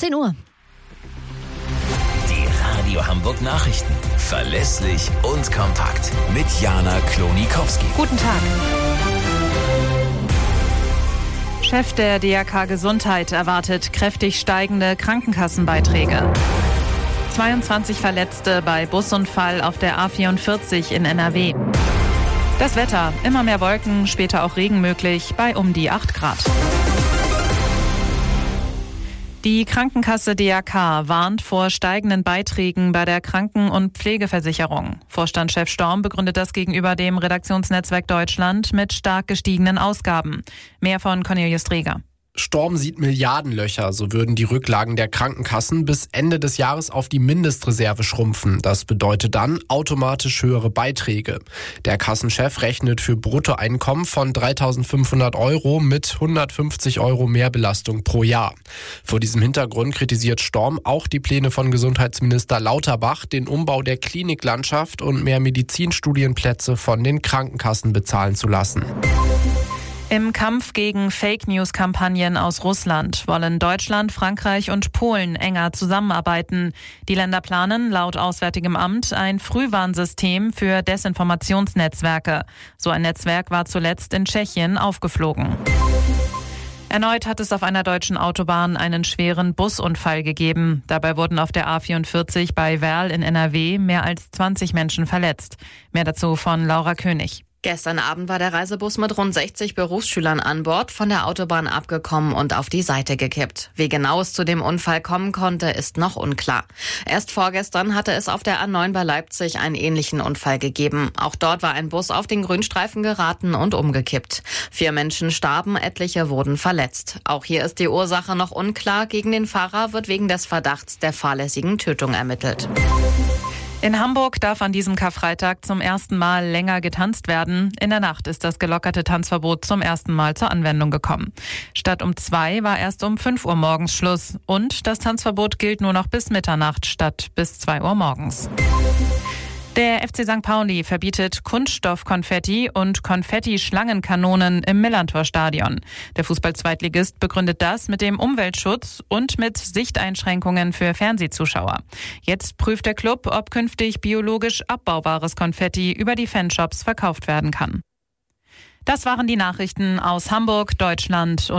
10 Uhr. Die Radio Hamburg Nachrichten. Verlässlich und kompakt. Mit Jana Klonikowski. Guten Tag. Chef der DRK Gesundheit erwartet kräftig steigende Krankenkassenbeiträge. 22 Verletzte bei Busunfall auf der A44 in NRW. Das Wetter, immer mehr Wolken, später auch Regen möglich bei um die 8 Grad. Die Krankenkasse DRK warnt vor steigenden Beiträgen bei der Kranken- und Pflegeversicherung. Vorstandschef Storm begründet das gegenüber dem Redaktionsnetzwerk Deutschland mit stark gestiegenen Ausgaben. Mehr von Cornelius Dreger. Storm sieht Milliardenlöcher, so würden die Rücklagen der Krankenkassen bis Ende des Jahres auf die Mindestreserve schrumpfen. Das bedeutet dann automatisch höhere Beiträge. Der Kassenchef rechnet für Bruttoeinkommen von 3.500 € mit 150 € Mehrbelastung pro Jahr. Vor diesem Hintergrund kritisiert Storm auch die Pläne von Gesundheitsminister Lauterbach, den Umbau der Kliniklandschaft und mehr Medizinstudienplätze von den Krankenkassen bezahlen zu lassen. Im Kampf gegen Fake-News-Kampagnen aus Russland wollen Deutschland, Frankreich und Polen enger zusammenarbeiten. Die Länder planen laut Auswärtigem Amt ein Frühwarnsystem für Desinformationsnetzwerke. So ein Netzwerk war zuletzt in Tschechien aufgeflogen. Erneut hat es auf einer deutschen Autobahn einen schweren Busunfall gegeben. Dabei wurden auf der A44 bei Werl in NRW mehr als 20 Menschen verletzt. Mehr dazu von Laura König. Gestern Abend war der Reisebus mit rund 60 Berufsschülern an Bord von der Autobahn abgekommen und auf die Seite gekippt. Wie genau es zu dem Unfall kommen konnte, ist noch unklar. Erst vorgestern hatte es auf der A9 bei Leipzig einen ähnlichen Unfall gegeben. Auch dort war ein Bus auf den Grünstreifen geraten und umgekippt. 4 Menschen starben, etliche wurden verletzt. Auch hier ist die Ursache noch unklar. Gegen den Fahrer wird wegen des Verdachts der fahrlässigen Tötung ermittelt. In Hamburg darf an diesem Karfreitag zum ersten Mal länger getanzt werden. In der Nacht ist das gelockerte Tanzverbot zum ersten Mal zur Anwendung gekommen. Statt um 2 war erst um 5 Uhr morgens Schluss. Und das Tanzverbot gilt nur noch bis Mitternacht statt bis 2 Uhr morgens. Der FC St. Pauli verbietet Kunststoffkonfetti und Konfetti-Schlangenkanonen im Millerntor-Stadion. Der Fußball-Zweitligist begründet das mit dem Umweltschutz und mit Sichteinschränkungen für Fernsehzuschauer. Jetzt prüft der Club, ob künftig biologisch abbaubares Konfetti über die Fanshops verkauft werden kann. Das waren die Nachrichten aus Hamburg, Deutschland und